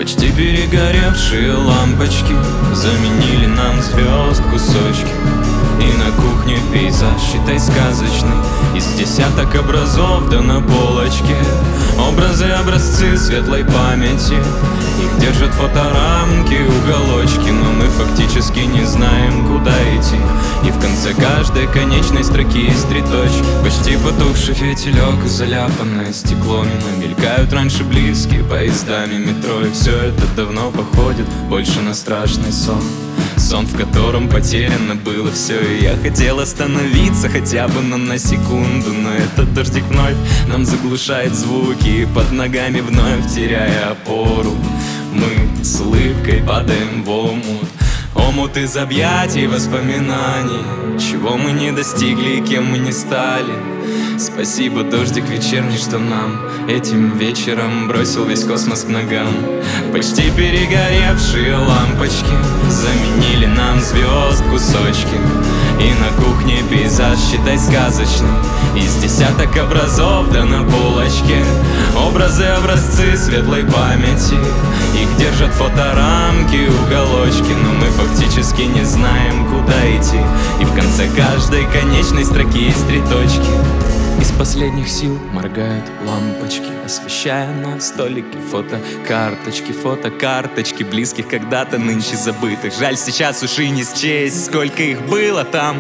Почти перегоревшие лампочки заменили нам звезд кусочки. И на кухне пейзаж, считай, сказочный, из десяток образов да на полочке. Образы, образцы светлой памяти, их держат фоторамки, уголочки. Но мы фактически не знаем, куда идти. И в конце каждой конечной строки есть три точки. Почти потухший фитилек и заляпанное стекло мимо мелькают раньше близкие поездами метро. И все это давно походит больше на страшный сон. Сон, в котором потеряно было все. И я хотел остановиться хотя бы на секунду, но этот дождик вновь нам заглушает звуки. И под ногами вновь теряя опору, мы с улыбкой падаем в омут. Омут из объятий воспоминаний, чего мы не достигли и кем мы не стали. Спасибо, дождик вечерний, что нам этим вечером бросил весь космос к ногам. Почти перегоревшие лампочки заменили нам звезд кусочки. И на кухне пейзаж, считай, сказочный, из десяток образов да на полочке. Образы, образцы светлой памяти, их держат фоторамки, уголочки. Но мы фактически не знаем, куда идти. И в конце каждой конечной строки есть три точки. Из последних сил моргают лампочки, освещая на столике фотокарточки близких когда-то ныне забытых. Жаль, сейчас уж и не счесть, сколько их было там.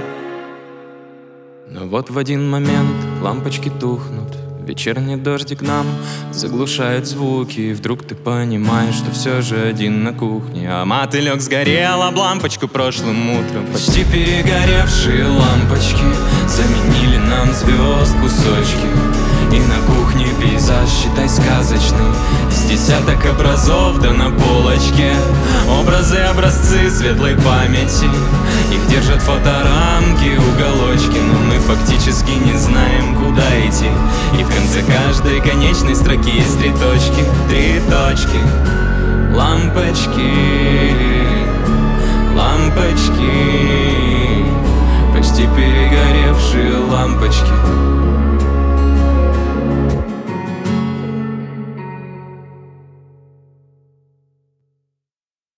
Но вот в один момент лампочки тухнут, вечерний дождик нам заглушает звуки. И вдруг ты понимаешь, что все же один на кухне, а мотылек сгорел об лампочку прошлым утром. Почти перегоревшие лампочки заменили нам звезд кусочки. И на кухне пейзаж, считай, сказочный, из десяток образов да на полочке. Образы, образцы светлой памяти, их держат фоторамки, уголочки. Но мы фактически не знаем, куда идти. И в конце каждой конечной строки есть три точки. Три точки. Лампочки, лампочки, почти перегоревшие лампочки.